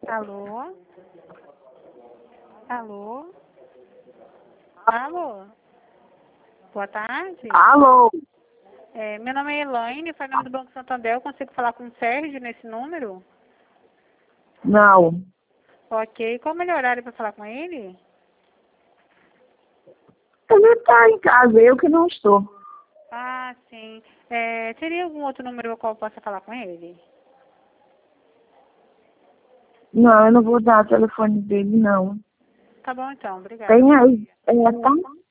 Alô? Alô? Alô? Boa tarde. Alô? Meu nome é Elaine, falando do Banco Santander. Eu consigo falar com o Sérgio nesse número? Não. Ok. Qual o melhor horário para falar com ele? Ele está em casa, eu que não estou. Ah, sim. Teria algum outro número ao qual eu possa falar com ele? Não, eu não vou dar o telefone dele, não. Tá bom, então. Obrigada. Tem aí. Tá?